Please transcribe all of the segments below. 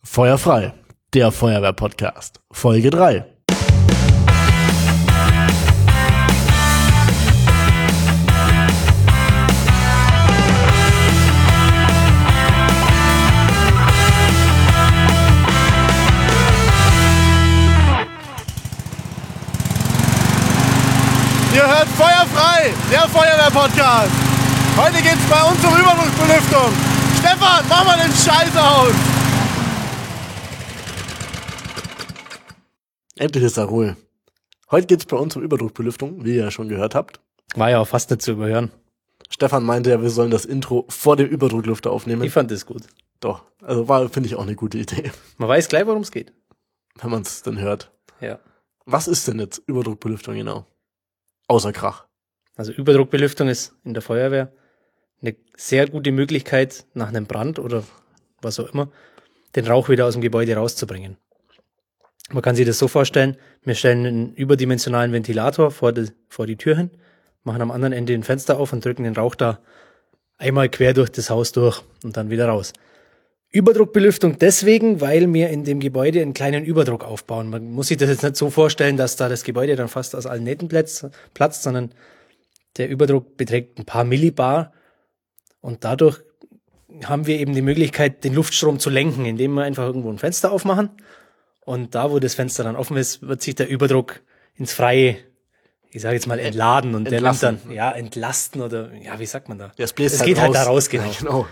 Feuerfrei, der Feuerwehr-Podcast, Folge 3. Ihr hört Feuerfrei, der Feuerwehr-Podcast. Heute geht's bei uns um Überdruckbelüftung. Stefan, mach mal den Scheiß aus. Endlich ist da Ruhe. Heute geht's bei uns um Überdruckbelüftung, wie ihr ja schon gehört habt. War ja auch fast nicht zu überhören. Stefan meinte ja, wir sollen das Intro vor dem Überdrucklüfter aufnehmen. Ich fand das gut. Doch, also finde ich auch eine gute Idee, Man weiß gleich, worum es geht. wenn man es dann hört. Ja. Was ist denn jetzt Überdruckbelüftung genau? Außer Krach. Also Überdruckbelüftung ist in der Feuerwehr eine sehr gute Möglichkeit, nach einem Brand oder was auch immer, den Rauch wieder aus dem Gebäude rauszubringen. Man kann sich das so vorstellen, wir stellen einen überdimensionalen Ventilator vor die Tür hin, machen am anderen Ende ein Fenster auf und drücken den Rauch da einmal quer durch das Haus durch und dann wieder raus. Überdruckbelüftung deswegen, weil wir in dem Gebäude einen kleinen Überdruck aufbauen. Man muss sich das jetzt nicht so vorstellen, dass da das Gebäude dann fast aus allen Nähten platzt, sondern der Überdruck beträgt ein paar Millibar und dadurch haben wir eben die Möglichkeit, den Luftstrom zu lenken, indem wir einfach irgendwo ein Fenster aufmachen und da, wo das Fenster dann offen ist, wird sich der Überdruck ins Freie, ich sage jetzt mal, entladen und Entlassen. der nimmt dann, entlasten oder, wie sagt man da? Ja, es bläst es halt geht halt raus. da raus, genau. Ja, genau.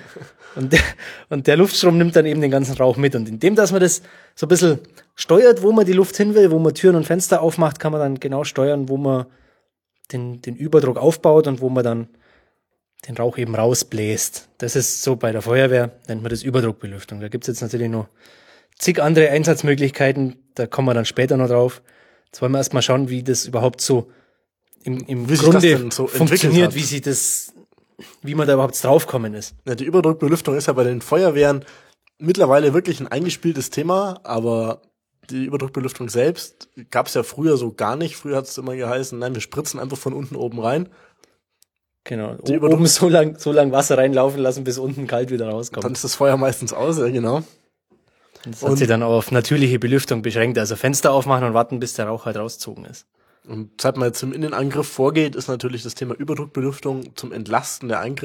Und der Luftstrom nimmt dann eben den ganzen Rauch mit. Und indem, dass man das so ein bisschen steuert, wo man die Luft hin will, wo man Türen und Fenster aufmacht, kann man dann genau steuern, wo man den Überdruck aufbaut und wo man dann den Rauch eben rausbläst. Das ist so bei der Feuerwehr, nennt man das Überdruckbelüftung. Da gibt's jetzt natürlich noch zig andere Einsatzmöglichkeiten, da kommen wir dann später noch drauf. Jetzt wollen wir erstmal schauen, wie das überhaupt so im Wie sich das Grunde denn so funktioniert, entwickelt hat. wie man da überhaupt draufkommen ist. Ja, die Überdruckbelüftung ist ja bei den Feuerwehren mittlerweile wirklich ein eingespieltes Thema, aber die Überdruckbelüftung selbst gab's ja früher so gar nicht. Früher hat's immer geheißen, nein, wir spritzen einfach von unten oben rein. Genau, Die oben so lang Wasser reinlaufen lassen, bis unten kalt wieder rauskommt. Dann ist das Feuer meistens aus, ja genau. Das hat sich dann auch auf natürliche Belüftung beschränkt, also Fenster aufmachen und warten, bis der Rauch halt rausgezogen ist. Und seit man jetzt im Innenangriff vorgeht, ist natürlich das Thema Überdruckbelüftung zum Entlasten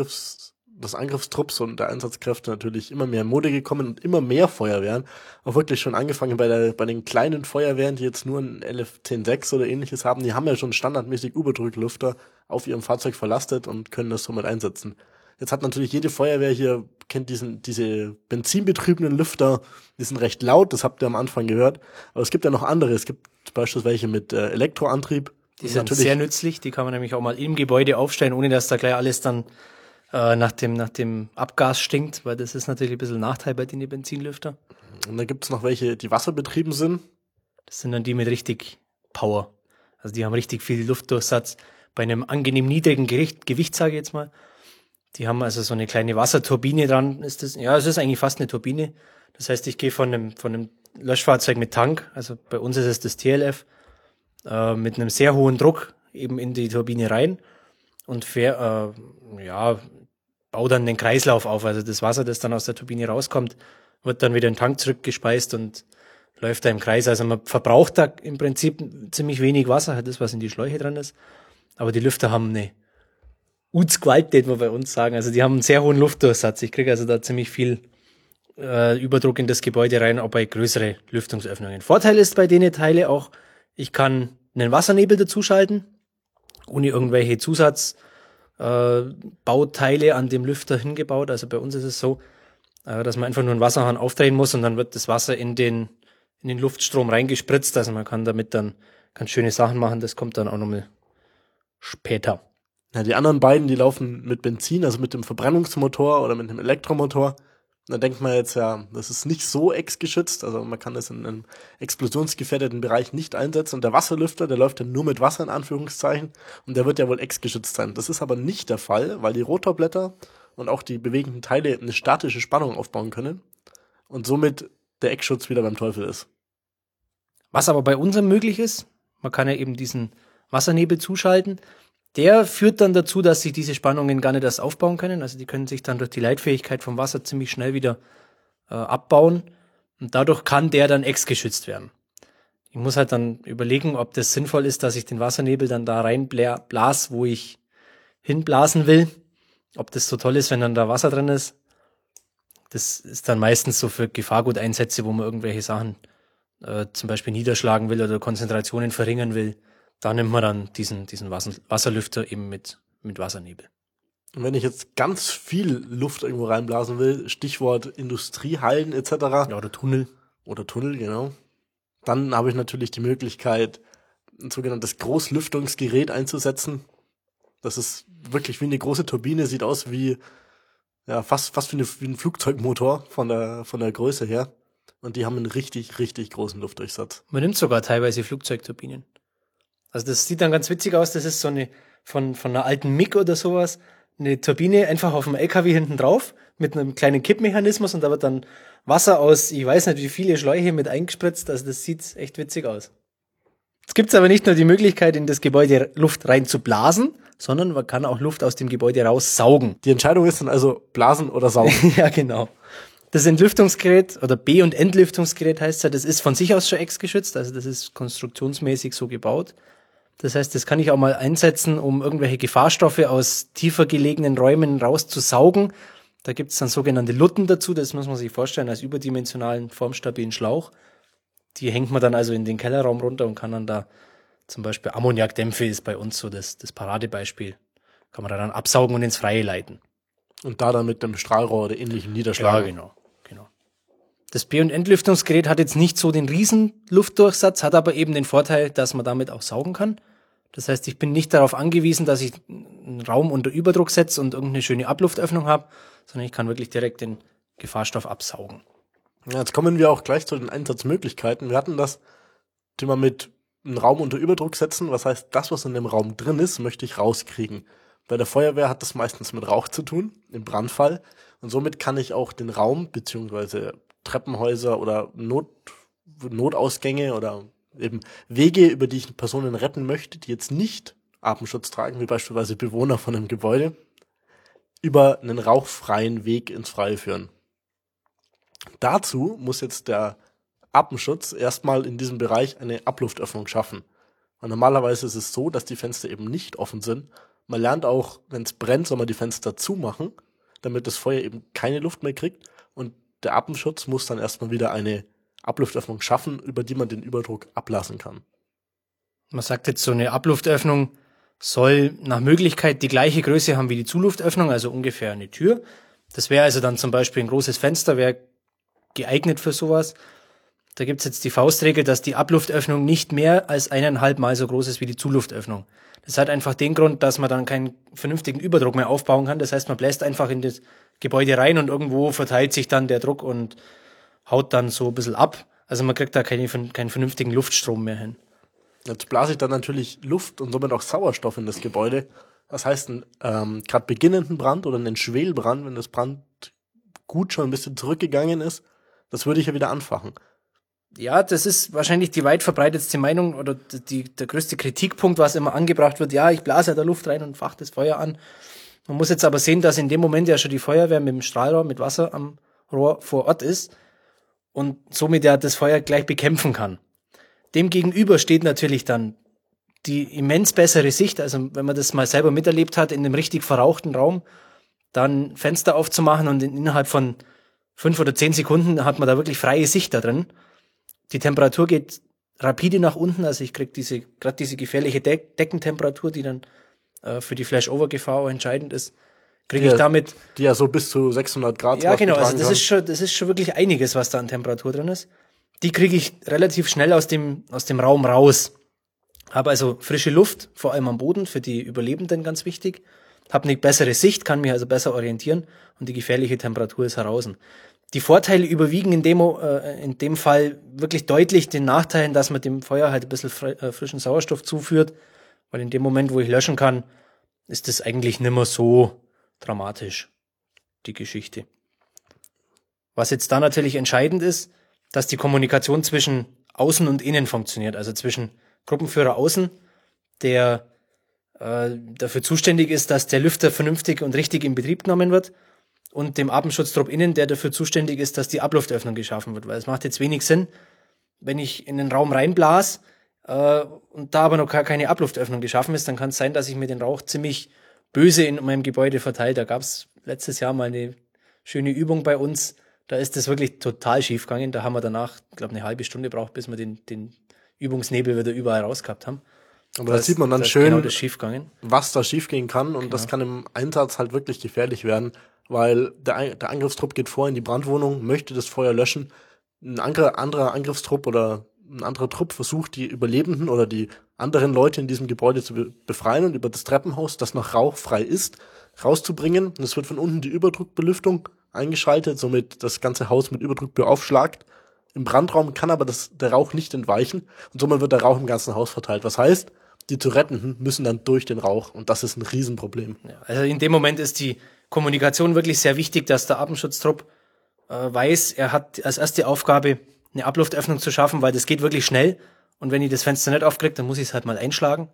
des Angriffstrupps und der Einsatzkräfte natürlich immer mehr in Mode gekommen und immer mehr Feuerwehren, auch wirklich schon angefangen bei den kleinen Feuerwehren, die jetzt nur ein LF106 oder ähnliches haben, die haben ja schon standardmäßig Überdrucklüfter auf ihrem Fahrzeug verlastet und können das somit einsetzen. Jetzt hat natürlich jede Feuerwehr hier, kennt diese benzinbetriebenen Lüfter, die sind recht laut, das habt ihr am Anfang gehört, aber es gibt ja noch andere, es gibt beispielsweise welche mit Elektroantrieb. Die sind sehr nützlich, die kann man nämlich auch mal im Gebäude aufstellen, ohne dass da gleich alles dann nach dem Abgas stinkt, weil das ist natürlich ein bisschen ein Nachteil bei den Benzinlüfter. Und dann gibt's noch welche, die wasserbetrieben sind. Das sind dann die mit richtig Power. Also die haben richtig viel Luftdurchsatz bei einem angenehm niedrigen Gewicht, sage ich jetzt mal. Die haben also so eine kleine Wasserturbine dran. Es ist eigentlich fast eine Turbine. Das heißt, ich gehe von einem Löschfahrzeug mit Tank, also bei uns ist es das TLF, mit einem sehr hohen Druck eben in die Turbine rein und baue dann den Kreislauf auf. Also das Wasser, das dann aus der Turbine rauskommt, wird dann wieder in den Tank zurückgespeist und läuft da im Kreis. Also man verbraucht da im Prinzip ziemlich wenig Wasser, halt das, was in die Schläuche dran ist. Aber die Lüfter haben eine Utsqualität, wir bei uns sagen. Also die haben einen sehr hohen Luftdurchsatz. Ich kriege also da ziemlich viel Überdruck in das Gebäude rein, auch bei größere Lüftungsöffnungen. Vorteil ist bei denen Teile auch, ich kann einen Wassernebel dazuschalten, ohne irgendwelche Zusatzbauteile an dem Lüfter hingebaut. Also bei uns ist es so, dass man einfach nur einen Wasserhahn aufdrehen muss und dann wird das Wasser in den Luftstrom reingespritzt. Also man kann damit dann ganz schöne Sachen machen. Das kommt dann auch nochmal später. Ja, die anderen beiden, die laufen mit Benzin, also mit dem Verbrennungsmotor oder mit dem Elektromotor. Da denkt man jetzt ja, das ist nicht so exgeschützt, also man kann das in einem explosionsgefährdeten Bereich nicht einsetzen. Und der Wasserlüfter, der läuft ja nur mit Wasser in Anführungszeichen und der wird ja wohl exgeschützt sein. Das ist aber nicht der Fall, weil die Rotorblätter und auch die bewegenden Teile eine statische Spannung aufbauen können und somit der Eckschutz wieder beim Teufel ist. Was aber bei uns möglich ist, man kann ja eben diesen Wassernebel zuschalten. Der führt dann dazu, dass sich diese Spannungen gar nicht erst aufbauen können. Also die können sich dann durch die Leitfähigkeit vom Wasser ziemlich schnell wieder abbauen. Und dadurch kann der dann exgeschützt werden. Ich muss halt dann überlegen, ob das sinnvoll ist, dass ich den Wassernebel dann da rein blas, wo ich hinblasen will. Ob das so toll ist, wenn dann da Wasser drin ist. Das ist dann meistens so für Gefahrguteinsätze, wo man irgendwelche Sachen zum Beispiel niederschlagen will oder Konzentrationen verringern will. Da nimmt man dann diesen Wasserlüfter eben mit Wassernebel. Und wenn ich jetzt ganz viel Luft irgendwo reinblasen will, Stichwort Industriehallen etc. Ja, oder Tunnel. Oder Tunnel, genau. Dann habe ich natürlich die Möglichkeit, ein sogenanntes Großlüftungsgerät einzusetzen. Das ist wirklich wie eine große Turbine, sieht aus wie, ja, fast wie ein Flugzeugmotor von der Größe her. Und die haben einen richtig, richtig großen Luftdurchsatz. Man nimmt sogar teilweise Flugzeugturbinen. Also das sieht dann ganz witzig aus, das ist so eine, von einer alten MiG oder sowas, eine Turbine einfach auf dem LKW hinten drauf, mit einem kleinen Kippmechanismus und da wird dann Wasser aus, ich weiß nicht wie viele Schläuche mit eingespritzt, also das sieht echt witzig aus. Es gibt aber nicht nur die Möglichkeit, in das Gebäude Luft rein zu blasen, sondern man kann auch Luft aus dem Gebäude raussaugen. Die Entscheidung ist dann also blasen oder saugen. Ja, genau. Das Entlüftungsgerät oder B- und Entlüftungsgerät heißt ja, das ist von sich aus schon exgeschützt, also das ist konstruktionsmäßig so gebaut. Das heißt, das kann ich auch mal einsetzen, um irgendwelche Gefahrstoffe aus tiefer gelegenen Räumen rauszusaugen. Da gibt es dann sogenannte Lutten dazu, das muss man sich vorstellen als überdimensionalen, formstabilen Schlauch. Die hängt man dann also in den Kellerraum runter und kann dann da zum Beispiel Ammoniakdämpfe ist bei uns so das Paradebeispiel. Kann man da dann absaugen und ins Freie leiten. Und da dann mit dem Strahlrohr oder ähnlichem niederschlagen. Ja, genau. Das B- und Entlüftungsgerät hat jetzt nicht so den riesen Luftdurchsatz, hat aber eben den Vorteil, dass man damit auch saugen kann. Das heißt, ich bin nicht darauf angewiesen, dass ich einen Raum unter Überdruck setze und irgendeine schöne Abluftöffnung habe, sondern ich kann wirklich direkt den Gefahrstoff absaugen. Ja, jetzt kommen wir auch gleich zu den Einsatzmöglichkeiten. Wir hatten das Thema mit einen Raum unter Überdruck setzen. Was heißt, das, was in dem Raum drin ist, möchte ich rauskriegen. Bei der Feuerwehr hat das meistens mit Rauch zu tun, im Brandfall. Und somit kann ich auch den Raum, beziehungsweise Treppenhäuser oder Notausgänge oder eben Wege, über die ich Personen retten möchte, die jetzt nicht Atemschutz tragen, wie beispielsweise Bewohner von einem Gebäude, über einen rauchfreien Weg ins Freie führen. Dazu muss jetzt der Atemschutz erstmal in diesem Bereich eine Abluftöffnung schaffen. Und normalerweise ist es so, dass die Fenster eben nicht offen sind. Man lernt auch, wenn es brennt, soll man die Fenster zumachen, damit das Feuer eben keine Luft mehr kriegt. Und der Atemschutz muss dann erstmal wieder eine Abluftöffnung schaffen, über die man den Überdruck ablassen kann. Man sagt jetzt, so eine Abluftöffnung soll nach Möglichkeit die gleiche Größe haben wie die Zuluftöffnung, also ungefähr eine Tür. Das wäre also dann zum Beispiel ein großes Fenster, wäre geeignet für sowas. Da gibt's jetzt die Faustregel, dass die Abluftöffnung nicht mehr als 1,5 Mal so groß ist wie die Zuluftöffnung. Das hat einfach den Grund, dass man dann keinen vernünftigen Überdruck mehr aufbauen kann. Das heißt, man bläst einfach in das Gebäude rein und irgendwo verteilt sich dann der Druck und haut dann so ein bisschen ab. Also man kriegt da keinen vernünftigen Luftstrom mehr hin. Jetzt blase ich dann natürlich Luft und somit auch Sauerstoff in das Gebäude. Das heißt, gerade beginnenden Brand oder einen Schwelbrand, wenn das Brandgut schon ein bisschen zurückgegangen ist, das würde ich ja wieder anfachen. Ja, das ist wahrscheinlich die weit verbreitetste Meinung oder der größte Kritikpunkt, was immer angebracht wird. Ja, ich blase ja da Luft rein und fache das Feuer an. Man muss jetzt aber sehen, dass in dem Moment ja schon die Feuerwehr mit dem Strahlrohr, mit Wasser am Rohr vor Ort ist und somit ja das Feuer gleich bekämpfen kann. Demgegenüber steht natürlich dann die immens bessere Sicht, also wenn man das mal selber miterlebt hat, in einem richtig verrauchten Raum, dann Fenster aufzumachen und innerhalb von 5 oder 10 Sekunden hat man da wirklich freie Sicht da drin. Die Temperatur geht rapide nach unten, also ich krieg gerade diese gefährliche Deckentemperatur, die dann für die Flashover-Gefahr auch entscheidend ist, kriege ich damit. Die ja so bis zu 600 Grad. Ja, genau, also das ist schon wirklich einiges, was da an Temperatur drin ist. Die kriege ich relativ schnell aus dem Raum raus. Habe also frische Luft, vor allem am Boden, für die Überlebenden ganz wichtig. Habe eine bessere Sicht, kann mich also besser orientieren und die gefährliche Temperatur ist heraus. Die Vorteile überwiegen in dem Fall wirklich deutlich den Nachteilen, dass man dem Feuer halt ein bisschen frischen Sauerstoff zuführt, weil in dem Moment, wo ich löschen kann, ist das eigentlich nimmer so dramatisch, die Geschichte. Was jetzt da natürlich entscheidend ist, dass die Kommunikation zwischen Außen und Innen funktioniert, also zwischen Gruppenführer Außen, der dafür zuständig ist, dass der Lüfter vernünftig und richtig in Betrieb genommen wird, und dem Atemschutztrupp innen, der dafür zuständig ist, dass die Abluftöffnung geschaffen wird. Weil es macht jetzt wenig Sinn, wenn ich in den Raum reinblas und da aber noch keine Abluftöffnung geschaffen ist, dann kann es sein, dass ich mir den Rauch ziemlich böse in meinem Gebäude verteile. Da gab es letztes Jahr mal eine schöne Übung bei uns. Da ist das wirklich total schief gegangen. Da haben wir danach, glaube eine halbe Stunde braucht, bis wir den Übungsnebel wieder überall rausgehabt haben. Aber da sieht man dann schön, genau das schiefgegangen. Was da schiefgehen kann. Und das kann im Einsatz halt wirklich gefährlich werden, weil der Angriffstrupp geht vor in die Brandwohnung, möchte das Feuer löschen. Ein anderer Angriffstrupp oder ein anderer Trupp versucht, die Überlebenden oder die anderen Leute in diesem Gebäude zu befreien und über das Treppenhaus, das noch rauchfrei ist, rauszubringen. Und es wird von unten die Überdruckbelüftung eingeschaltet, somit das ganze Haus mit Überdruck beaufschlagt. Im Brandraum kann aber der Rauch nicht entweichen und somit wird der Rauch im ganzen Haus verteilt. Was heißt, die zu Rettenden müssen dann durch den Rauch und das ist ein Riesenproblem. Ja, also in dem Moment ist die Kommunikation wirklich sehr wichtig, dass der Atemschutztrupp weiß, er hat als erste Aufgabe eine Abluftöffnung zu schaffen, weil das geht wirklich schnell. Und wenn ich das Fenster nicht aufkriege, dann muss ich es halt mal einschlagen.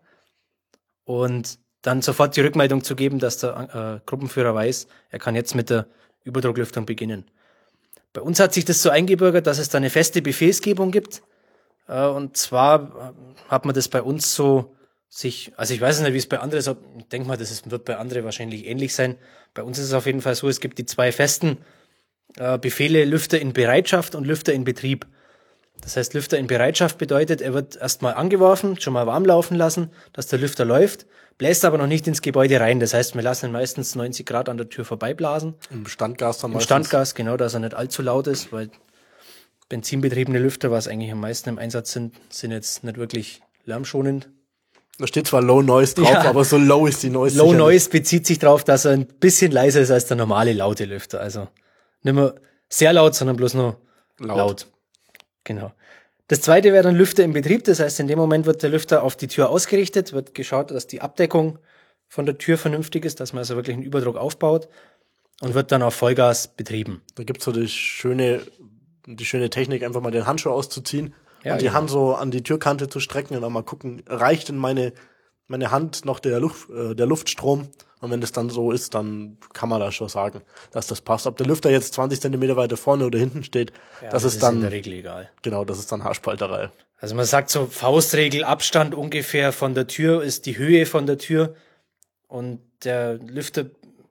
Und dann sofort die Rückmeldung zu geben, dass der Gruppenführer weiß, er kann jetzt mit der Überdrucklüftung beginnen. Bei uns hat sich das so eingebürgert, dass es da eine feste Befehlsgebung gibt. Und zwar hat man das bei uns so also ich weiß nicht, wie es bei anderen ist, ich denke mal, wird bei anderen wahrscheinlich ähnlich sein. Bei uns ist es auf jeden Fall so, es gibt die zwei festen Befehle, Lüfter in Bereitschaft und Lüfter in Betrieb. Das heißt, Lüfter in Bereitschaft bedeutet, er wird erstmal angeworfen, schon mal warm laufen lassen, dass der Lüfter läuft, bläst aber noch nicht ins Gebäude rein. Das heißt, wir lassen ihn meistens 90 Grad an der Tür vorbeiblasen. Im Standgas dann meistens. Im Standgas, genau, dass er nicht allzu laut ist, weil benzinbetriebene Lüfter, was eigentlich am meisten im Einsatz sind jetzt nicht wirklich lärmschonend. Da steht zwar Low Noise drauf, aber so low ist die Noise. Low Noise bezieht sich darauf, dass er ein bisschen leiser ist als der normale laute Lüfter. Also nicht mehr sehr laut, sondern bloß nur laut. Genau. Das zweite wäre dann Lüfter im Betrieb. Das heißt, in dem Moment wird der Lüfter auf die Tür ausgerichtet, wird geschaut, dass die Abdeckung von der Tür vernünftig ist, dass man also wirklich einen Überdruck aufbaut und wird dann auf Vollgas betrieben. Da gibt's so die schöne Technik, einfach mal den Handschuh auszuziehen. Ja, und die Hand so an die Türkante zu strecken und dann mal gucken, reicht denn meine Hand noch der Luftstrom? Und wenn das dann so ist, dann kann man da schon sagen, dass das passt. Ob der Lüfter jetzt 20 Zentimeter weiter vorne oder hinten steht, das ist dann in der Regel egal. Genau, das ist dann Haarspalterei. Also man sagt so Faustregel, Abstand ungefähr von der Tür ist die Höhe von der Tür und der Lüfter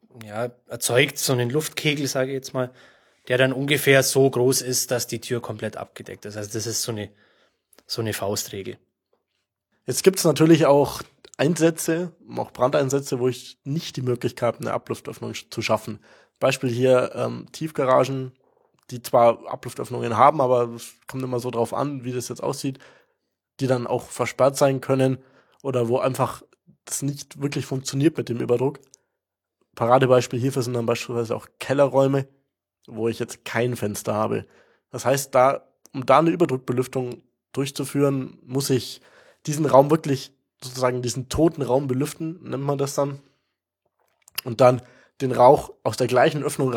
erzeugt so einen Luftkegel, sage ich jetzt mal, der dann ungefähr so groß ist, dass die Tür komplett abgedeckt ist. Also das ist so eine Faustregel. Jetzt gibt's natürlich auch Einsätze, auch Brandeinsätze, wo ich nicht die Möglichkeit habe, eine Abluftöffnung zu schaffen. Beispiel hier Tiefgaragen, die zwar Abluftöffnungen haben, aber es kommt immer so drauf an, wie das jetzt aussieht, die dann auch versperrt sein können oder wo einfach das nicht wirklich funktioniert mit dem Überdruck. Paradebeispiel hierfür sind dann beispielsweise auch Kellerräume, wo ich jetzt kein Fenster habe. Das heißt, um da eine Überdruckbelüftung durchzuführen, muss ich diesen Raum wirklich, sozusagen diesen toten Raum belüften, nennt man das dann. Und dann den Rauch aus der gleichen Öffnung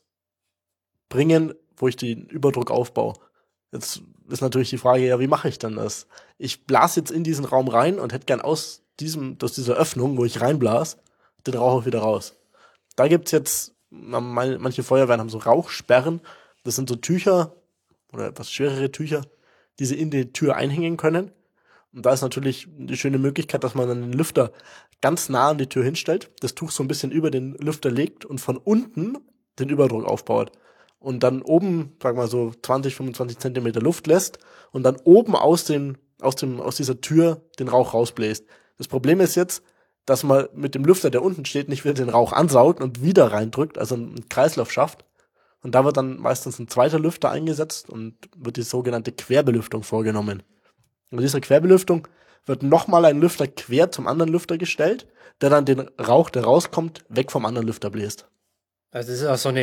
rausbringen, wo ich den Überdruck aufbaue. Jetzt ist natürlich die Frage, ja, wie mache ich denn das? Ich blase jetzt in diesen Raum rein und hätte gern aus dieser Öffnung, wo ich reinblas, den Rauch auch wieder raus. Da gibt's jetzt manche Feuerwehren haben so Rauchsperren. Das sind so Tücher oder etwas schwerere Tücher, die sie in die Tür einhängen können. Und da ist natürlich die schöne Möglichkeit, dass man dann den Lüfter ganz nah an die Tür hinstellt, das Tuch so ein bisschen über den Lüfter legt und von unten den Überdruck aufbaut. Und dann oben, sagen wir mal so 20, 25 Zentimeter Luft lässt und dann oben aus dieser Tür den Rauch rausbläst. Das Problem ist jetzt, dass man mit dem Lüfter, der unten steht, nicht wieder den Rauch ansaugt und wieder reindrückt, also einen Kreislauf schafft. Und da wird dann meistens ein zweiter Lüfter eingesetzt und wird die sogenannte Querbelüftung vorgenommen. Und bei dieser Querbelüftung wird nochmal ein Lüfter quer zum anderen Lüfter gestellt, der dann den Rauch, der rauskommt, weg vom anderen Lüfter bläst. Also das ist auch so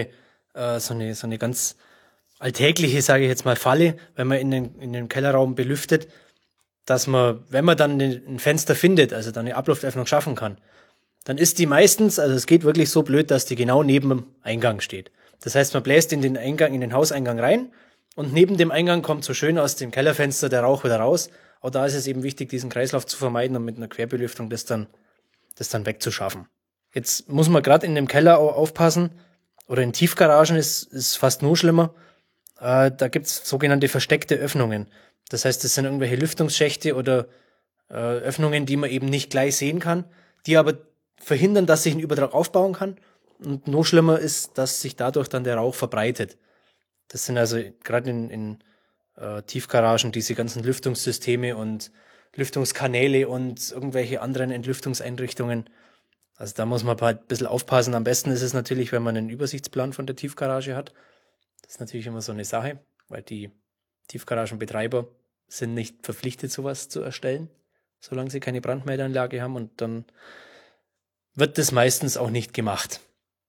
eine ganz alltägliche, sage ich jetzt mal, Falle, wenn man in den Kellerraum belüftet, dass man, wenn man dann ein Fenster findet, also dann eine Abluftöffnung schaffen kann, dann ist die meistens, also es geht wirklich so blöd, dass die genau neben dem Eingang steht. Das heißt, man bläst in den Hauseingang rein und neben dem Eingang kommt so schön aus dem Kellerfenster der Rauch wieder raus. Auch da ist es eben wichtig, diesen Kreislauf zu vermeiden und mit einer Querbelüftung das dann wegzuschaffen. Jetzt muss man gerade in dem Keller auch aufpassen, Oder in Tiefgaragen ist fast nur schlimmer. Da gibt's sogenannte versteckte Öffnungen. Das heißt, das sind irgendwelche Lüftungsschächte oder Öffnungen, die man eben nicht gleich sehen kann, die aber verhindern, dass sich ein Übertrag aufbauen kann. Und noch schlimmer ist, dass sich dadurch dann der Rauch verbreitet. Das sind also gerade in Tiefgaragen diese ganzen Lüftungssysteme und Lüftungskanäle und irgendwelche anderen Entlüftungseinrichtungen. Also da muss man halt ein bisschen aufpassen. Am besten ist es natürlich, wenn man einen Übersichtsplan von der Tiefgarage hat. Das ist natürlich immer so eine Sache, weil die Tiefgaragenbetreiber sind nicht verpflichtet, sowas zu erstellen, solange sie keine Brandmeldeanlage haben, und dann wird das meistens auch nicht gemacht.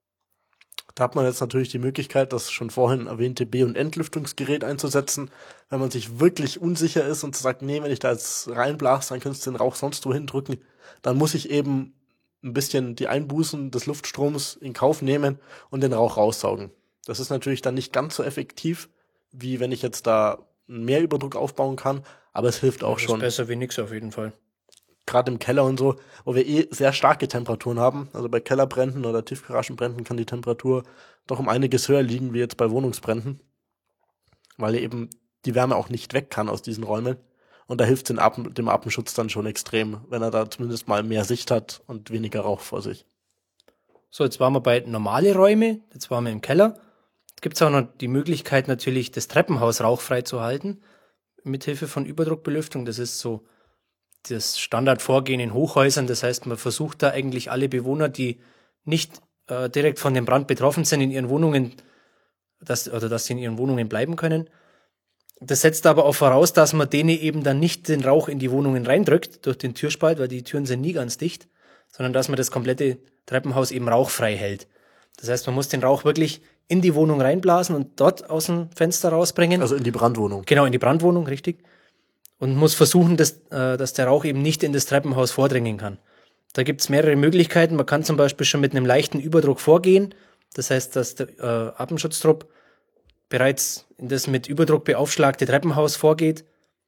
Da hat man jetzt natürlich die Möglichkeit, das schon vorhin erwähnte B- und Entlüftungsgerät einzusetzen, wenn man sich wirklich unsicher ist und sagt, nee, wenn ich da jetzt reinblase, dann könntest du den Rauch sonst wohin drücken, dann muss ich eben ein bisschen die Einbußen des Luftstroms in Kauf nehmen und den Rauch raussaugen. Das ist natürlich dann nicht ganz so effektiv, wie wenn ich jetzt da mehr Überdruck aufbauen kann, aber es hilft auch schon. Das ist besser wie nix auf jeden Fall. Gerade im Keller und so, wo wir sehr starke Temperaturen haben. Also bei Kellerbränden oder Tiefgaragenbränden kann die Temperatur doch um einiges höher liegen, wie jetzt bei Wohnungsbränden. Weil eben die Wärme auch nicht weg kann aus diesen Räumen. Und da hilft dem Atemschutz dann schon extrem, wenn er da zumindest mal mehr Sicht hat und weniger Rauch vor sich. So, jetzt waren wir bei normale Räume, jetzt waren wir im Keller. Jetzt gibt es auch noch die Möglichkeit natürlich, das Treppenhaus rauchfrei zu halten, mithilfe von Überdruckbelüftung. Das ist so das Standardvorgehen in Hochhäusern. Das heißt, man versucht da eigentlich alle Bewohner, die nicht direkt von dem Brand betroffen sind, in ihren Wohnungen, dass sie in ihren Wohnungen bleiben können. Das setzt aber auch voraus, dass man denen eben dann nicht den Rauch in die Wohnungen reindrückt durch den Türspalt, weil die Türen sind nie ganz dicht, sondern dass man das komplette Treppenhaus eben rauchfrei hält. Das heißt, man muss den Rauch wirklich in die Wohnung reinblasen und dort aus dem Fenster rausbringen. Also in die Brandwohnung. Genau, in die Brandwohnung, richtig. Und muss versuchen, dass der Rauch eben nicht in das Treppenhaus vordringen kann. Da gibt's mehrere Möglichkeiten. Man kann zum Beispiel schon mit einem leichten Überdruck vorgehen. Das heißt, dass der Atemschutztrupp bereits in das mit Überdruck beaufschlagte Treppenhaus vorgeht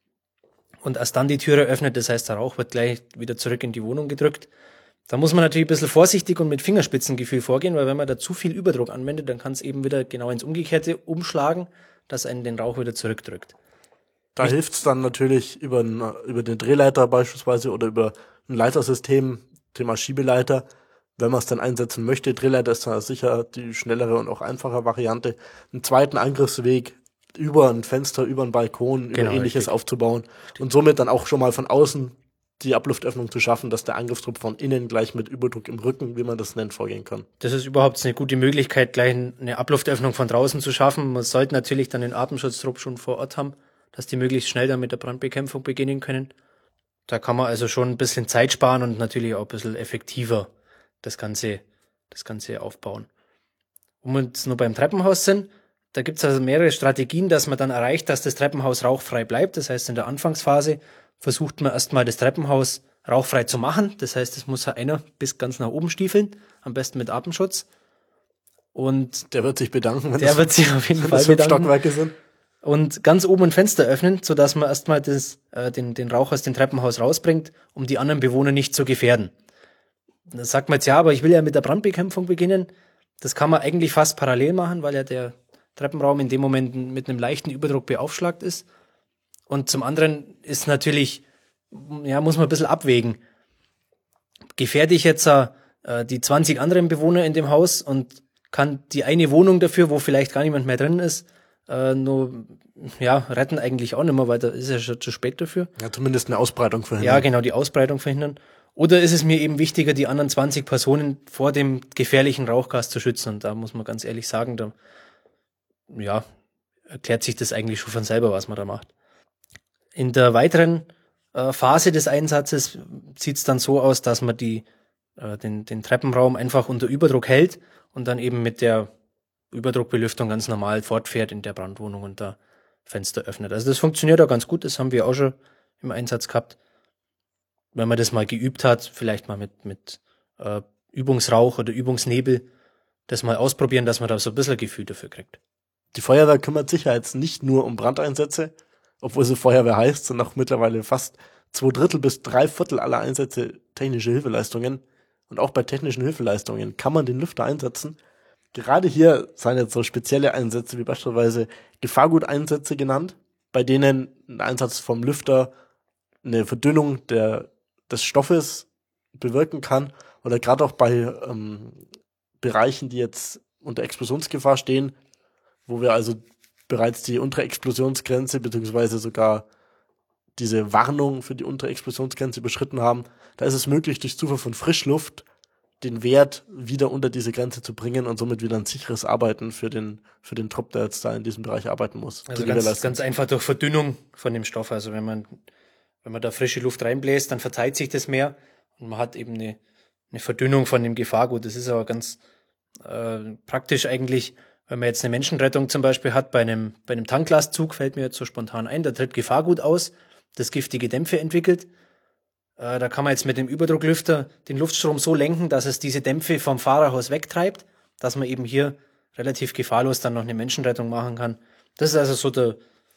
und erst dann die Türe öffnet. Das heißt, der Rauch wird gleich wieder zurück in die Wohnung gedrückt. Da muss man natürlich ein bisschen vorsichtig und mit Fingerspitzengefühl vorgehen, weil wenn man da zu viel Überdruck anwendet, dann kann es eben wieder genau ins Umgekehrte umschlagen, dass einen den Rauch wieder zurückdrückt. Da hilft's dann natürlich über den Drehleiter beispielsweise oder über ein Leitersystem, Thema Schiebeleiter, wenn man es dann einsetzen möchte. Drehleiter ist da sicher die schnellere und auch einfache Variante. Einen zweiten Angriffsweg über ein Fenster, über einen Balkon, über Ähnliches aufzubauen und somit dann auch schon mal von außen die Abluftöffnung zu schaffen, dass der Angriffstrupp von innen gleich mit Überdruck im Rücken, wie man das nennt, vorgehen kann. Das ist überhaupt eine gute Möglichkeit, gleich eine Abluftöffnung von draußen zu schaffen. Man sollte natürlich dann den Atemschutztrupp schon vor Ort haben, dass die möglichst schnell dann mit der Brandbekämpfung beginnen können. Da kann man also schon ein bisschen Zeit sparen und natürlich auch ein bisschen effektiver das Ganze aufbauen. Und wir jetzt nur beim Treppenhaus sind, da gibt es also mehrere Strategien, dass man dann erreicht, dass das Treppenhaus rauchfrei bleibt. Das heißt, in der Anfangsphase versucht man erstmal das Treppenhaus rauchfrei zu machen. Das heißt, es muss einer bis ganz nach oben stiefeln, am besten mit Atemschutz. Und der wird sich bedanken, wenn wird sich auf jeden Fall bedanken. Stockwerke sind. Und ganz oben ein Fenster öffnen, sodass man erstmal den Rauch aus dem Treppenhaus rausbringt, um die anderen Bewohner nicht zu gefährden. Da sagt man jetzt, ja, aber ich will ja mit der Brandbekämpfung beginnen. Das kann man eigentlich fast parallel machen, weil ja der Treppenraum in dem Moment mit einem leichten Überdruck beaufschlagt ist. Und zum anderen ist natürlich, ja, muss man ein bisschen abwägen. Gefährde ich jetzt die 20 anderen Bewohner in dem Haus und kann die eine Wohnung dafür, wo vielleicht gar niemand mehr drin ist, nur retten eigentlich auch nicht mehr, weil da ist ja schon zu spät dafür. Ja, zumindest eine Ausbreitung verhindern. Ja, genau, die Ausbreitung verhindern. Oder ist es mir eben wichtiger, die anderen 20 Personen vor dem gefährlichen Rauchgas zu schützen? Und da muss man ganz ehrlich sagen, da erklärt sich das eigentlich schon von selber, was man da macht. In der weiteren Phase des Einsatzes sieht es dann so aus, dass man den Treppenraum einfach unter Überdruck hält und dann eben mit der Überdruckbelüftung ganz normal fortfährt in der Brandwohnung und da Fenster öffnet. Also das funktioniert auch ganz gut, das haben wir auch schon im Einsatz gehabt. Wenn man das mal geübt hat, vielleicht mal mit Übungsrauch oder Übungsnebel, das mal ausprobieren, dass man da so ein bisschen Gefühl dafür kriegt. Die Feuerwehr kümmert sich ja jetzt nicht nur um Brandeinsätze, obwohl sie Feuerwehr heißt, sind auch mittlerweile fast 2/3 bis 3/4 aller Einsätze technische Hilfeleistungen. Und auch bei technischen Hilfeleistungen kann man den Lüfter einsetzen. Gerade hier seien jetzt so spezielle Einsätze wie beispielsweise Gefahrguteinsätze genannt, bei denen ein Einsatz vom Lüfter eine Verdünnung des Stoffes bewirken kann. Oder gerade auch bei Bereichen, die jetzt unter Explosionsgefahr stehen, wo wir also bereits die untere Explosionsgrenze beziehungsweise sogar diese Warnung für die untere Explosionsgrenze überschritten haben, da ist es möglich, durch Zufuhr von Frischluft den Wert wieder unter diese Grenze zu bringen und somit wieder ein sicheres Arbeiten für den Trupp, der jetzt da in diesem Bereich arbeiten muss. Also ganz einfach durch Verdünnung von dem Stoff. Also wenn man da frische Luft reinbläst, dann verteilt sich das mehr und man hat eben eine Verdünnung von dem Gefahrgut. Das ist aber ganz praktisch eigentlich, wenn man jetzt eine Menschenrettung zum Beispiel hat, bei einem Tanklastzug, fällt mir jetzt so spontan ein, da tritt Gefahrgut aus, das giftige Dämpfe entwickelt. Da kann man jetzt mit dem Überdrucklüfter den Luftstrom so lenken, dass es diese Dämpfe vom Fahrerhaus wegtreibt, dass man eben hier relativ gefahrlos dann noch eine Menschenrettung machen kann. Das ist also so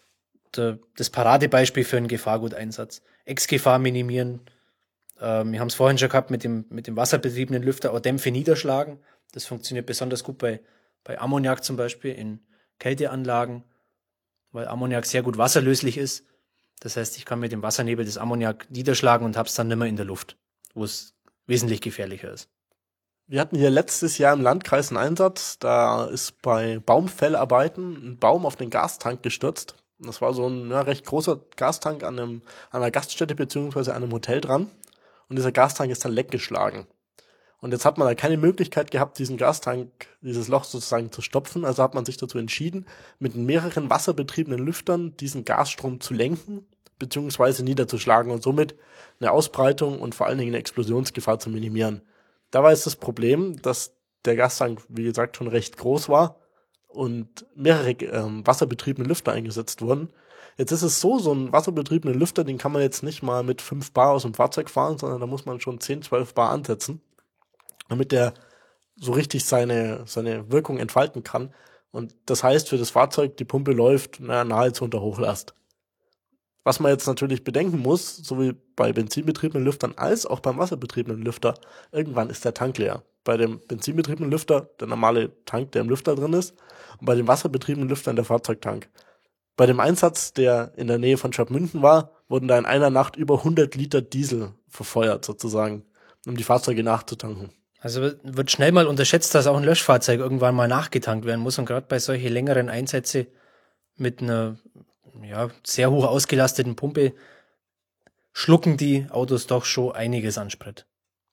das Paradebeispiel für einen Gefahrguteinsatz. Ex-Gefahr minimieren. Wir haben es vorhin schon gehabt mit dem wasserbetriebenen Lüfter, auch Dämpfe niederschlagen. Das funktioniert besonders gut bei Ammoniak zum Beispiel in Kälteanlagen, weil Ammoniak sehr gut wasserlöslich ist. Das heißt, ich kann mit dem Wassernebel das Ammoniak niederschlagen und habe es dann nicht mehr in der Luft, wo es wesentlich gefährlicher ist. Wir hatten hier letztes Jahr im Landkreis einen Einsatz, da ist bei Baumfellarbeiten ein Baum auf den Gastank gestürzt. Das war so ein recht großer Gastank an einer Gaststätte beziehungsweise einem Hotel dran. Und dieser Gastank ist dann leckgeschlagen. Und jetzt hat man da keine Möglichkeit gehabt, dieses Loch sozusagen zu stopfen. Also hat man sich dazu entschieden, mit mehreren wasserbetriebenen Lüftern diesen Gasstrom zu lenken beziehungsweise niederzuschlagen und somit eine Ausbreitung und vor allen Dingen eine Explosionsgefahr zu minimieren. Dabei ist das Problem, dass der Gastank, wie gesagt, schon recht groß war und mehrere wasserbetriebene Lüfter eingesetzt wurden. Jetzt ist es so ein wasserbetriebenen Lüfter, den kann man jetzt nicht mal mit 5 Bar aus dem Fahrzeug fahren, sondern da muss man schon 10, 12 Bar ansetzen, damit der so richtig seine Wirkung entfalten kann. Und das heißt für das Fahrzeug, die Pumpe läuft nahezu unter Hochlast. Was man jetzt natürlich bedenken muss, so wie bei benzinbetriebenen Lüftern als auch beim wasserbetriebenen Lüfter, irgendwann ist der Tank leer. Bei dem benzinbetriebenen Lüfter der normale Tank, der im Lüfter drin ist, und bei dem wasserbetriebenen Lüftern der Fahrzeugtank. Bei dem Einsatz, der in der Nähe von Schwabmünden war, wurden da in einer Nacht über 100 Liter Diesel verfeuert sozusagen, um die Fahrzeuge nachzutanken. Also wird schnell mal unterschätzt, dass auch ein Löschfahrzeug irgendwann mal nachgetankt werden muss und gerade bei solchen längeren Einsätzen mit einer sehr hoch ausgelasteten Pumpe schlucken die Autos doch schon einiges an Sprit.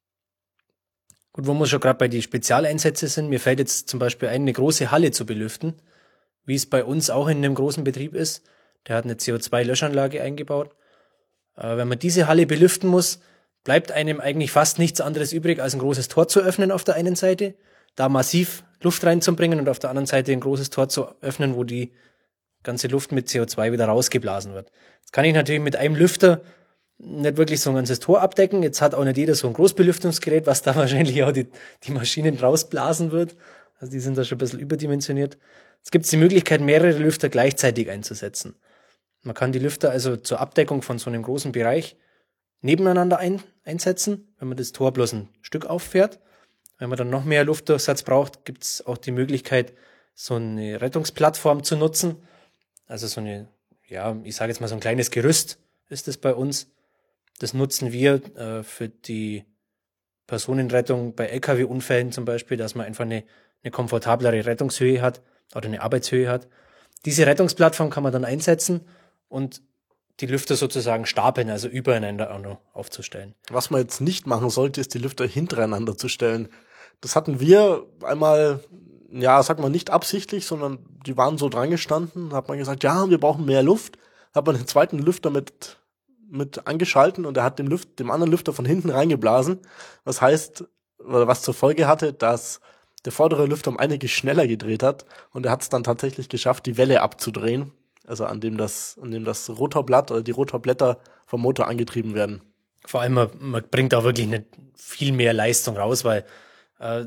Gut, wo wir schon gerade bei den Spezialeinsätzen sind, mir fällt jetzt zum Beispiel ein, eine große Halle zu belüften, wie es bei uns auch in einem großen Betrieb ist. Der hat eine CO2-Löschanlage eingebaut. Wenn man diese Halle belüften muss, bleibt einem eigentlich fast nichts anderes übrig, als ein großes Tor zu öffnen auf der einen Seite, da massiv Luft reinzubringen und auf der anderen Seite ein großes Tor zu öffnen, wo die ganze Luft mit CO2 wieder rausgeblasen wird. Jetzt kann ich natürlich mit einem Lüfter nicht wirklich so ein ganzes Tor abdecken. Jetzt hat auch nicht jeder so ein Großbelüftungsgerät, was da wahrscheinlich auch die Maschinen rausblasen wird. Also die sind da schon ein bisschen überdimensioniert. Jetzt gibt es die Möglichkeit, mehrere Lüfter gleichzeitig einzusetzen. Man kann die Lüfter also zur Abdeckung von so einem großen Bereich nebeneinander einsetzen, wenn man das Tor bloß ein Stück auffährt. Wenn man dann noch mehr Luftdurchsatz braucht, gibt es auch die Möglichkeit, so eine Rettungsplattform zu nutzen. Also so eine, ich sage jetzt mal so ein kleines Gerüst ist es bei uns. Das nutzen wir für die Personenrettung bei LKW-Unfällen zum Beispiel, dass man einfach eine komfortablere Rettungshöhe hat oder eine Arbeitshöhe hat. Diese Rettungsplattform kann man dann einsetzen und die Lüfter sozusagen stapeln, also übereinander auch noch aufzustellen. Was man jetzt nicht machen sollte, ist die Lüfter hintereinander zu stellen. Das hatten wir einmal, sag mal nicht absichtlich, sondern die waren so dran gestanden. Da hat man gesagt, ja, wir brauchen mehr Luft. Hat man den zweiten Lüfter mit angeschalten und er hat dem anderen Lüfter von hinten reingeblasen. Was heißt, oder was zur Folge hatte, dass der vordere Lüfter um einiges schneller gedreht hat und er hat es dann tatsächlich geschafft, die Welle abzudrehen. Also an dem das Rotorblatt oder die Rotorblätter vom Motor angetrieben werden. Vor allem, man bringt auch wirklich nicht viel mehr Leistung raus, weil er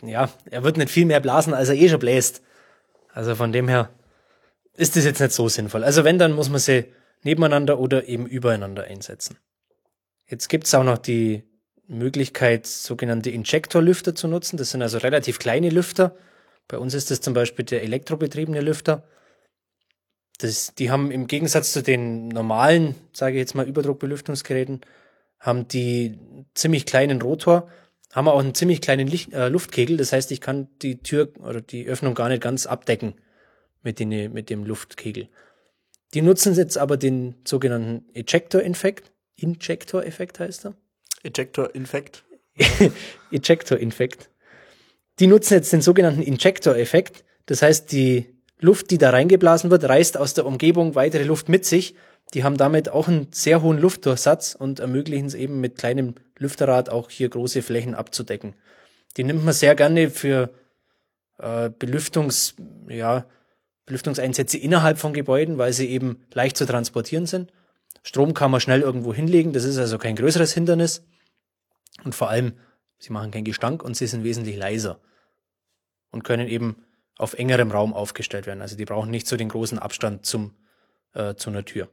wird nicht viel mehr blasen, als er eh schon bläst. Also von dem her ist das jetzt nicht so sinnvoll. Also wenn, dann muss man sie nebeneinander oder eben übereinander einsetzen. Jetzt gibt es auch noch die Möglichkeit, sogenannte Injektorlüfter zu nutzen. Das sind also relativ kleine Lüfter, Bei uns ist das zum Beispiel der elektrobetriebene Lüfter. Die haben im Gegensatz zu den normalen, sage ich jetzt mal, Überdruckbelüftungsgeräten, haben die ziemlich kleinen Rotor, haben auch einen ziemlich kleinen Luftkegel. Das heißt, ich kann die Tür oder die Öffnung gar nicht ganz abdecken mit dem Luftkegel. Die nutzen jetzt aber den sogenannten Ejector-Effekt. Injector-Effekt heißt er. Ejector-Infekt. Ejector-Effekt. Die nutzen jetzt den sogenannten Injector-Effekt. Das heißt, die Luft, die da reingeblasen wird, reißt aus der Umgebung weitere Luft mit sich. Die haben damit auch einen sehr hohen Luftdurchsatz und ermöglichen es eben mit kleinem Lüfterrad auch hier große Flächen abzudecken. Die nimmt man sehr gerne für Belüftungseinsätze innerhalb von Gebäuden, weil sie eben leicht zu transportieren sind. Strom kann man schnell irgendwo hinlegen, das ist also kein größeres Hindernis. Und vor allem, sie machen keinen Gestank und sie sind wesentlich leiser und können eben auf engerem Raum aufgestellt werden. Also die brauchen nicht so den großen Abstand zu einer Tür.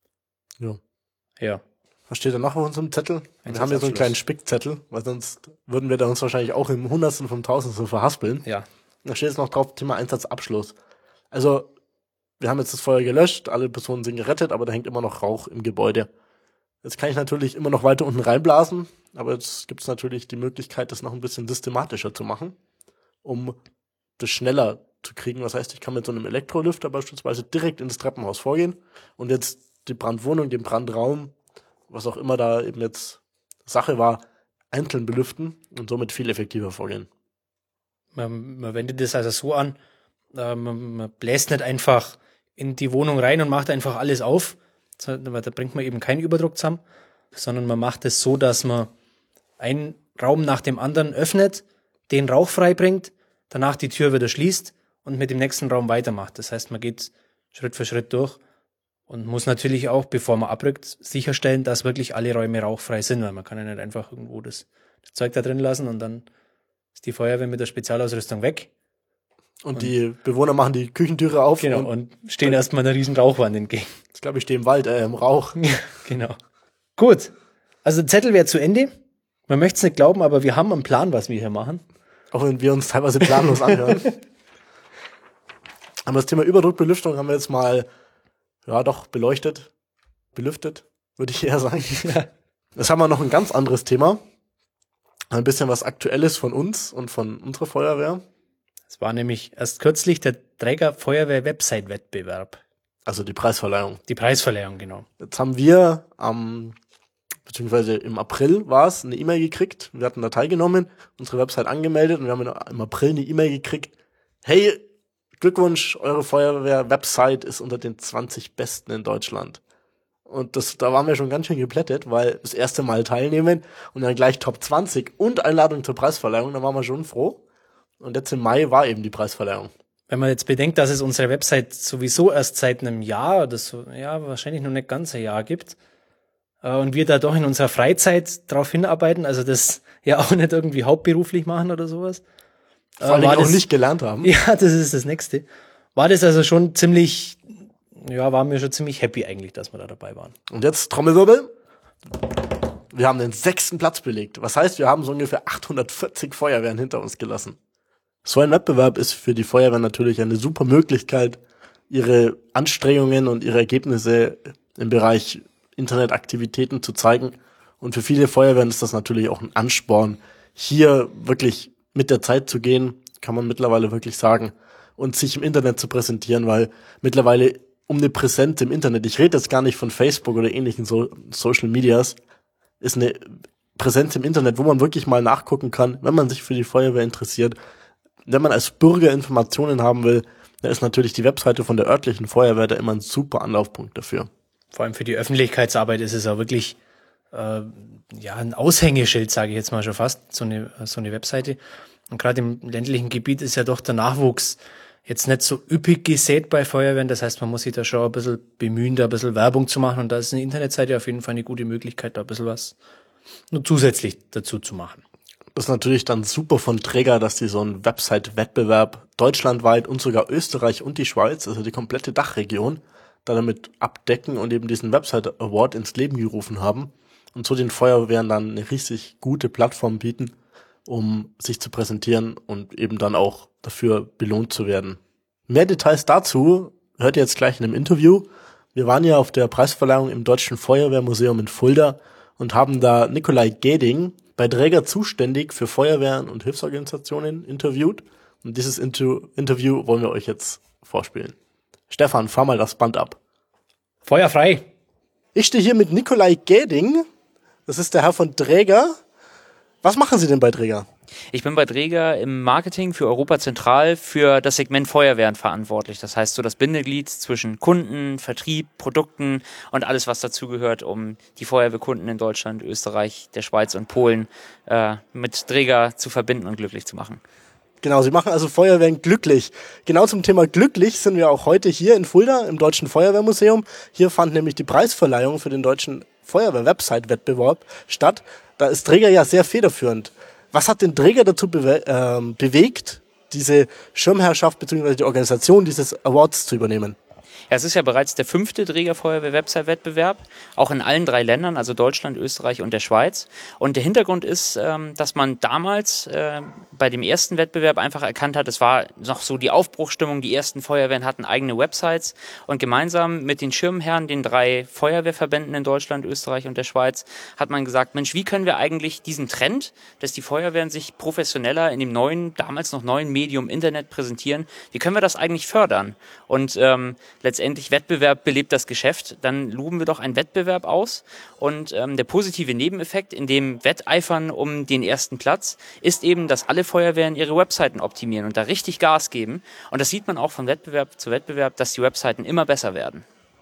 Ja. Was steht da noch auf unserem Zettel? Wir haben hier so einen kleinen Spickzettel, weil sonst würden wir da uns wahrscheinlich auch im Hundertsten vom Tausendsten verhaspeln. Ja. Da steht jetzt noch drauf, Thema Einsatzabschluss. Also, wir haben jetzt das Feuer gelöscht, alle Personen sind gerettet, aber da hängt immer noch Rauch im Gebäude. Jetzt kann ich natürlich immer noch weiter unten reinblasen, aber jetzt gibt es natürlich die Möglichkeit, das noch ein bisschen systematischer zu machen, um das schneller zu kriegen. Das heißt, ich kann mit so einem Elektrolüfter beispielsweise direkt ins Treppenhaus vorgehen und jetzt die Brandwohnung, den Brandraum, was auch immer da eben jetzt Sache war, einzeln belüften und somit viel effektiver vorgehen. Man wendet das also so an, man bläst nicht einfach in die Wohnung rein und macht einfach alles auf, da bringt man eben keinen Überdruck zusammen, sondern man macht es so, dass man einen Raum nach dem anderen öffnet, den Rauch frei bringt, danach die Tür wieder schließt und mit dem nächsten Raum weitermacht. Das heißt, man geht Schritt für Schritt durch und muss natürlich auch, bevor man abrückt, sicherstellen, dass wirklich alle Räume rauchfrei sind, weil man kann ja nicht einfach irgendwo das Zeug da drin lassen und dann ist die Feuerwehr mit der Spezialausrüstung weg. Und die Bewohner machen die Küchentüre auf. Genau, und stehen erstmal einer riesen Rauchwand entgegen. Ich glaube, ich stehe im Wald, im Rauch. Ja, genau. Gut, also der Zettel wäre zu Ende. Man möchte es nicht glauben, aber wir haben einen Plan, was wir hier machen. Auch wenn wir uns teilweise planlos anhören. Aber das Thema Überdruckbelüftung haben wir jetzt mal, belüftet, würde ich eher sagen. Ja. Jetzt haben wir noch ein ganz anderes Thema. Ein bisschen was Aktuelles von uns und von unserer Feuerwehr. Es war nämlich erst kürzlich der Träger-Feuerwehr-Website-Wettbewerb. Also die Preisverleihung. Die Preisverleihung, genau. Jetzt haben wir beziehungsweise im April war es, eine E-Mail gekriegt. Wir hatten da teilgenommen, unsere Website angemeldet und wir haben im April eine E-Mail gekriegt. Hey, Glückwunsch, eure Feuerwehr-Website ist unter den 20 Besten in Deutschland. Und da waren wir schon ganz schön geplättet, weil das erste Mal teilnehmen und dann gleich Top 20 und Einladung zur Preisverleihung, da waren wir schon froh. Und jetzt im Mai war eben die Preisverleihung. Wenn man jetzt bedenkt, dass es unsere Website sowieso erst seit einem Jahr oder so, ja, wahrscheinlich noch nicht ganz ein Jahr gibt, und wir da doch in unserer Freizeit drauf hinarbeiten, also das ja auch nicht irgendwie hauptberuflich machen oder sowas. Vor allem auch nicht gelernt haben. Ja, das ist das Nächste. War das also schon ziemlich, waren wir schon ziemlich happy eigentlich, dass wir da dabei waren. Und jetzt Trommelwirbel. Wir haben den 6. Platz belegt. Was heißt, wir haben so ungefähr 840 Feuerwehren hinter uns gelassen. So ein Wettbewerb ist für die Feuerwehr natürlich eine super Möglichkeit, ihre Anstrengungen und ihre Ergebnisse im Bereich Internetaktivitäten zu zeigen. Und für viele Feuerwehren ist das natürlich auch ein Ansporn, hier wirklich mit der Zeit zu gehen, kann man mittlerweile wirklich sagen, und sich im Internet zu präsentieren, weil mittlerweile um eine Präsenz im Internet, ich rede jetzt gar nicht von Facebook oder ähnlichen Social Medias, ist eine Präsenz im Internet, wo man wirklich mal nachgucken kann, wenn man sich für die Feuerwehr interessiert. Wenn man als Bürger Informationen haben will, dann ist natürlich die Webseite von der örtlichen Feuerwehr da immer ein super Anlaufpunkt dafür. Vor allem für die Öffentlichkeitsarbeit ist es auch wirklich ein Aushängeschild, sage ich jetzt mal schon fast, so eine Webseite. Und gerade im ländlichen Gebiet ist ja doch der Nachwuchs jetzt nicht so üppig gesät bei Feuerwehren. Das heißt, man muss sich da schon ein bisschen bemühen, da ein bisschen Werbung zu machen. Und da ist eine Internetseite auf jeden Fall eine gute Möglichkeit, da ein bisschen was nur zusätzlich dazu zu machen. Das ist natürlich dann super von Träger, dass die so einen Website-Wettbewerb deutschlandweit und sogar Österreich und die Schweiz, also die komplette Dachregion, da damit abdecken und eben diesen Website-Award ins Leben gerufen haben und so den Feuerwehren dann eine richtig gute Plattform bieten, um sich zu präsentieren und eben dann auch dafür belohnt zu werden. Mehr Details dazu hört ihr jetzt gleich in einem Interview. Wir waren ja auf der Preisverleihung im Deutschen Feuerwehrmuseum in Fulda und haben da Nikolai Geding, bei Dräger zuständig für Feuerwehren und Hilfsorganisationen, interviewt. Und dieses Interview wollen wir euch jetzt vorspielen. Stefan, fahr mal das Band ab. Feuer frei. Ich stehe hier mit Nikolai Geding. Das ist der Herr von Dräger. Was machen Sie denn bei Dräger? Ich bin bei Dräger im Marketing für Europa Zentral für das Segment Feuerwehren verantwortlich. Das heißt so das Bindeglied zwischen Kunden, Vertrieb, Produkten und alles, was dazugehört, um die Feuerwehrkunden in Deutschland, Österreich, der Schweiz und Polen mit Dräger zu verbinden und glücklich zu machen. Genau, Sie machen also Feuerwehren glücklich. Genau zum Thema glücklich sind wir auch heute hier in Fulda im Deutschen Feuerwehrmuseum. Hier fand nämlich die Preisverleihung für den Deutschen Feuerwehr-Website-Wettbewerb statt. Da ist Dräger ja sehr federführend. Was hat den Träger dazu bewegt, diese Schirmherrschaft bzw. die Organisation dieses Awards zu übernehmen? Ja, es ist ja bereits der 5. Trägerfeuerwehr-Website-Wettbewerb, auch in allen 3 Ländern, also Deutschland, Österreich und der Schweiz. Und der Hintergrund ist, dass man damals bei dem ersten Wettbewerb einfach erkannt hat, es war noch so die Aufbruchstimmung, die ersten Feuerwehren hatten eigene Websites und gemeinsam mit den Schirmherren, den 3 Feuerwehrverbänden in Deutschland, Österreich und der Schweiz, hat man gesagt, Mensch, wie können wir eigentlich diesen Trend, dass die Feuerwehren sich professioneller in dem damals noch neuen Medium Internet präsentieren, wie können wir das eigentlich fördern? Und letztendlich Wettbewerb belebt das Geschäft, dann loben wir doch einen Wettbewerb aus und der positive Nebeneffekt in dem Wetteifern um den ersten Platz ist eben, dass alle Feuerwehren ihre Webseiten optimieren und da richtig Gas geben und das sieht man auch von Wettbewerb zu Wettbewerb, dass die Webseiten immer besser werden.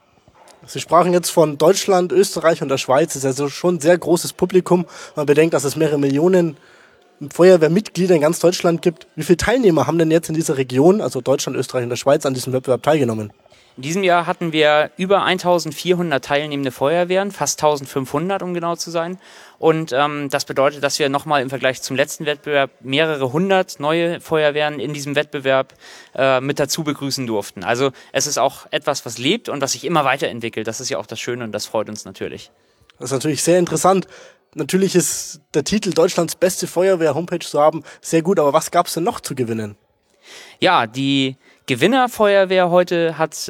Sie sprachen jetzt von Deutschland, Österreich und der Schweiz, das ist also schon ein sehr großes Publikum. Man bedenkt, dass es mehrere Millionen Feuerwehrmitglieder in ganz Deutschland gibt. Wie viele Teilnehmer haben denn jetzt in dieser Region, also Deutschland, Österreich und der Schweiz, an diesem Wettbewerb teilgenommen? In diesem Jahr hatten wir über 1400 teilnehmende Feuerwehren, fast 1500 um genau zu sein. Und das bedeutet, dass wir nochmal im Vergleich zum letzten Wettbewerb mehrere hundert neue Feuerwehren in diesem Wettbewerb mit dazu begrüßen durften. Also es ist auch etwas, was lebt und was sich immer weiterentwickelt. Das ist ja auch das Schöne und das freut uns natürlich. Das ist natürlich sehr interessant. Natürlich ist der Titel Deutschlands beste Feuerwehr-Homepage zu haben sehr gut, aber was gab es denn noch zu gewinnen? Ja, die Gewinnerfeuerwehr heute hat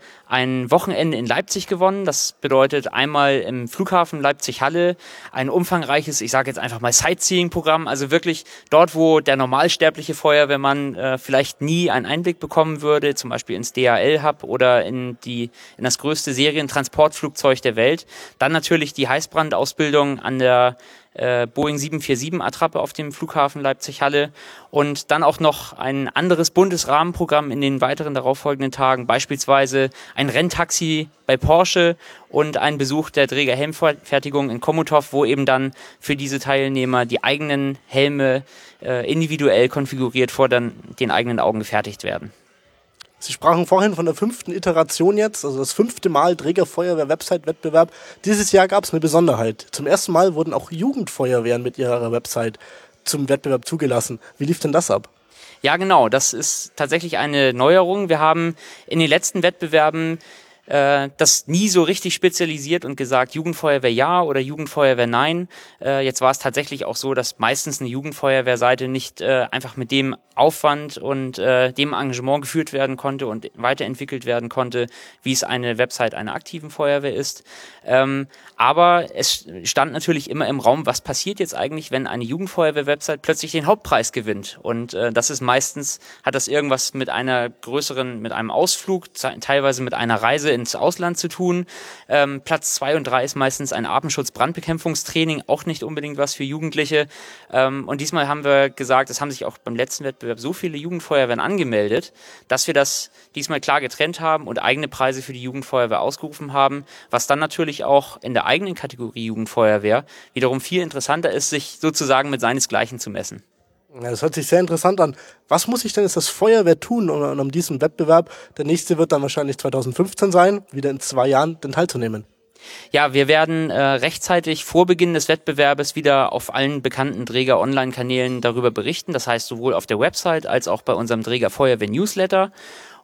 ein Wochenende in Leipzig gewonnen. Das bedeutet einmal im Flughafen Leipzig-Halle ein umfangreiches, ich sage jetzt einfach mal Sightseeing-Programm. Also wirklich dort, wo der normalsterbliche Feuerwehrmann vielleicht nie einen Einblick bekommen würde, zum Beispiel ins DHL-Hub oder in das größte Serientransportflugzeug der Welt. Dann natürlich die Heißbrandausbildung an der Boeing 747-Attrappe auf dem Flughafen Leipzig-Halle und dann auch noch ein anderes Bundesrahmenprogramm in den weiteren darauffolgenden Tagen, beispielsweise ein Renntaxi bei Porsche und ein Besuch der Dräger Helmfertigung in Chomutov, wo eben dann für diese Teilnehmer die eigenen Helme individuell konfiguriert vor den eigenen Augen gefertigt werden. Sie sprachen vorhin von der 5. Iteration jetzt, also das 5. Mal Trägerfeuerwehr-Website-Wettbewerb. Dieses Jahr gab es eine Besonderheit. Zum ersten Mal wurden auch Jugendfeuerwehren mit ihrer Website zum Wettbewerb zugelassen. Wie lief denn das ab? Ja, genau. Das ist tatsächlich eine Neuerung. Wir haben in den letzten Wettbewerben das nie so richtig spezialisiert und gesagt, Jugendfeuerwehr ja oder Jugendfeuerwehr nein. Jetzt war es tatsächlich auch so, dass meistens eine Jugendfeuerwehrseite nicht einfach mit dem Aufwand und dem Engagement geführt werden konnte und weiterentwickelt werden konnte, wie es eine Website einer aktiven Feuerwehr ist. Aber es stand natürlich immer im Raum, was passiert jetzt eigentlich, wenn eine Jugendfeuerwehr-Website plötzlich den Hauptpreis gewinnt. Und das ist meistens, hat das irgendwas mit einem Ausflug, teilweise mit einer Reise ins Ausland zu tun. Platz 2 und 3 ist meistens ein Artenschutz-Brandbekämpfungstraining, auch nicht unbedingt was für Jugendliche. Und diesmal haben wir gesagt, es haben sich auch beim letzten Wettbewerb so viele Jugendfeuerwehren angemeldet, dass wir das diesmal klar getrennt haben und eigene Preise für die Jugendfeuerwehr ausgerufen haben, was dann natürlich auch in der eigenen Kategorie Jugendfeuerwehr wiederum viel interessanter ist, sich sozusagen mit seinesgleichen zu messen. Ja, das hört sich sehr interessant an. Was muss ich denn jetzt das Feuerwehr tun, um diesem Wettbewerb, der nächste wird dann wahrscheinlich 2015 sein, wieder in 2 Jahren, den teilzunehmen? Ja, wir werden rechtzeitig vor Beginn des Wettbewerbes wieder auf allen bekannten Dräger-Online-Kanälen darüber berichten. Das heißt sowohl auf der Website als auch bei unserem Dräger Feuerwehr-Newsletter.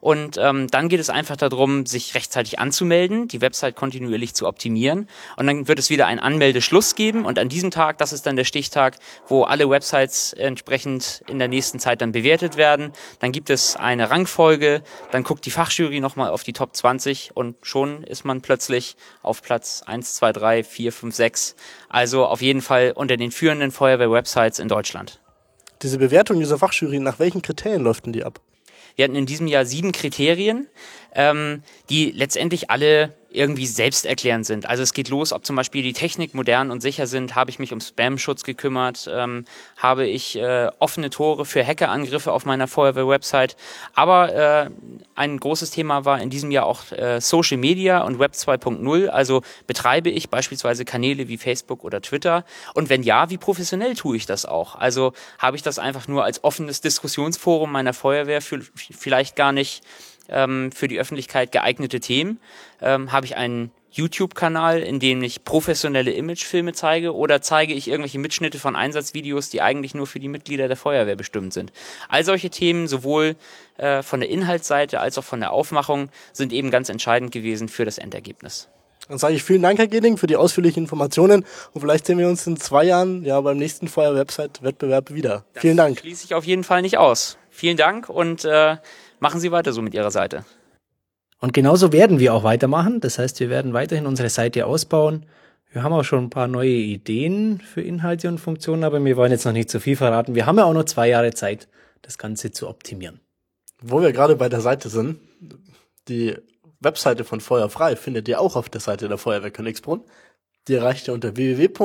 Und dann geht es einfach darum, sich rechtzeitig anzumelden, die Website kontinuierlich zu optimieren. Und dann wird es wieder einen Anmeldeschluss geben. Und an diesem Tag, das ist dann der Stichtag, wo alle Websites entsprechend in der nächsten Zeit dann bewertet werden. Dann gibt es eine Rangfolge, dann guckt die Fachjury nochmal auf die Top 20 und schon ist man plötzlich auf Platz 1, 2, 3, 4, 5, 6. Also auf jeden Fall unter den führenden Feuerwehr-Websites in Deutschland. Diese Bewertung dieser Fachjury, nach welchen Kriterien läuft denn die ab? Wir hatten in diesem Jahr 7 Kriterien, die letztendlich alle irgendwie selbsterklärend sind. Also es geht los, ob zum Beispiel die Technik modern und sicher sind, habe ich mich um Spam-Schutz gekümmert, habe ich offene Tore für Hackerangriffe auf meiner Feuerwehr-Website. Aber ein großes Thema war in diesem Jahr auch Social Media und Web 2.0. Also betreibe ich beispielsweise Kanäle wie Facebook oder Twitter? Und wenn ja, wie professionell tue ich das auch? Also habe ich das einfach nur als offenes Diskussionsforum meiner Feuerwehr für vielleicht gar nicht für die Öffentlichkeit geeignete Themen? Habe ich einen YouTube-Kanal, in dem ich professionelle Imagefilme zeige, oder zeige ich irgendwelche Mitschnitte von Einsatzvideos, die eigentlich nur für die Mitglieder der Feuerwehr bestimmt sind? All solche Themen, sowohl von der Inhaltsseite als auch von der Aufmachung, sind eben ganz entscheidend gewesen für das Endergebnis. Dann sage ich vielen Dank, Herr Geding, für die ausführlichen Informationen und vielleicht sehen wir uns in 2 Jahren ja beim nächsten Feuer-Website-Wettbewerb wieder. Das vielen Dank. Schließe ich auf jeden Fall nicht aus. Vielen Dank und machen Sie weiter so mit Ihrer Seite. Und genauso werden wir auch weitermachen. Das heißt, wir werden weiterhin unsere Seite ausbauen. Wir haben auch schon ein paar neue Ideen für Inhalte und Funktionen, aber wir wollen jetzt noch nicht zu viel verraten. Wir haben ja auch noch 2 Jahre Zeit, das Ganze zu optimieren. Wo wir gerade bei der Seite sind, die Webseite von Feuerfrei findet ihr auch auf der Seite der Feuerwehr Königsbrunn. Die erreicht ihr unter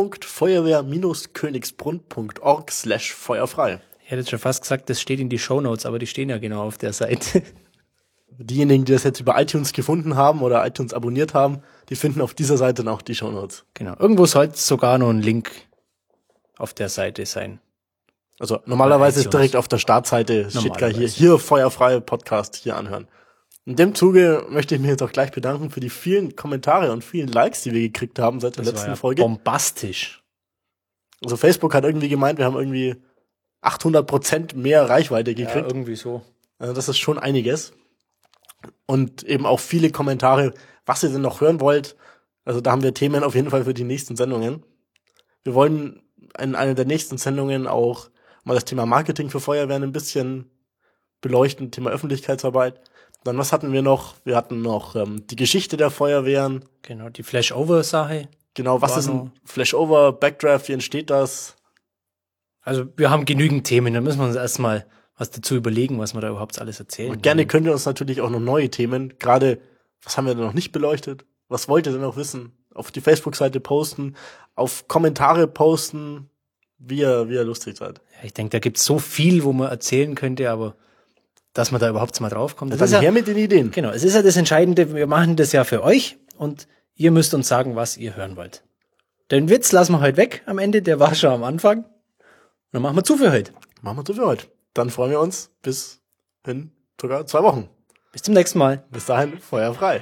www.feuerwehr-königsbrunn.org/feuerfrei. Ich hätte jetzt schon fast gesagt, das steht in die Shownotes, aber die stehen ja genau auf der Seite. Diejenigen, die das jetzt über iTunes gefunden haben oder iTunes abonniert haben, die finden auf dieser Seite dann auch die Shownotes. Genau. Irgendwo sollte sogar noch ein Link auf der Seite sein. Also normalerweise ist direkt auf der Startseite, steht gleich hier Feuerfrei Podcast, hier anhören. In dem Zuge möchte ich mich jetzt auch gleich bedanken für die vielen Kommentare und vielen Likes, die wir gekriegt haben seit der letzten Folge. Bombastisch. Also Facebook hat irgendwie gemeint, wir haben irgendwie 800% mehr Reichweite gekriegt. Ja, irgendwie so. Also das ist schon einiges. Und eben auch viele Kommentare, was ihr denn noch hören wollt. Also da haben wir Themen auf jeden Fall für die nächsten Sendungen. Wir wollen in einer der nächsten Sendungen auch mal das Thema Marketing für Feuerwehren ein bisschen beleuchten, Thema Öffentlichkeitsarbeit. Dann was hatten wir noch? Wir hatten noch die Geschichte der Feuerwehren. Genau, die Flashover-Sache. Genau, was ist ein Flashover, Backdraft, wie entsteht das? Also wir haben genügend Themen, da müssen wir uns erstmal was dazu überlegen, was wir da überhaupt alles erzählen. Und gerne könnt ihr uns natürlich auch noch neue Themen, gerade, was haben wir denn noch nicht beleuchtet? Was wollt ihr denn noch wissen? Auf die Facebook-Seite posten, auf Kommentare posten, wie ihr lustig seid. Ja, ich denke, da gibt's so viel, wo man erzählen könnte, aber dass man da überhaupt mal draufkommt. Das ist her mit den Ideen. Genau, es ist ja das Entscheidende, wir machen das ja für euch und ihr müsst uns sagen, was ihr hören wollt. Den Witz lassen wir heute weg am Ende, der war schon am Anfang. Und dann machen wir zu für heute. Machen wir zu für heute. Dann freuen wir uns bis in sogar 2 Wochen. Bis zum nächsten Mal. Bis dahin, feuerfrei.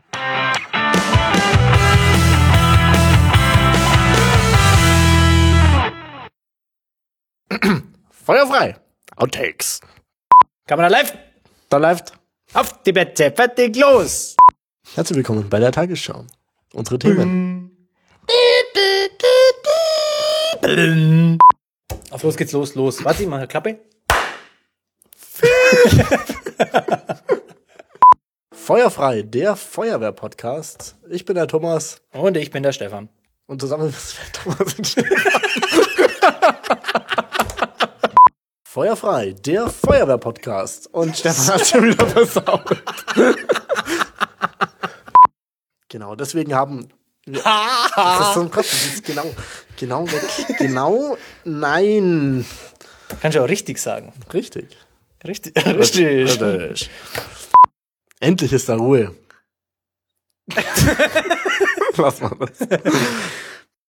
Feuerfrei. Outtakes. Kamera live. Da läuft. Auf die Bette, fertig, los. Herzlich willkommen bei der Tagesschau. Unsere Themen. Auf los geht's, los. Warte, ich mache Klappe. Feuerfrei, der Feuerwehr-Podcast. Ich bin der Thomas. Und ich bin der Stefan. Und zusammen ist der Thomas und Stefan. Feuerfrei, der Feuerwehr-Podcast. Und Stefan hat schon wieder versaut. Genau, deswegen haben wir... Das ist so ein Kopf, das ist genau weg. Genau, nein. Kannst du auch richtig sagen. Richtig. Richtig. Endlich ist da Ruhe. Lass mal das.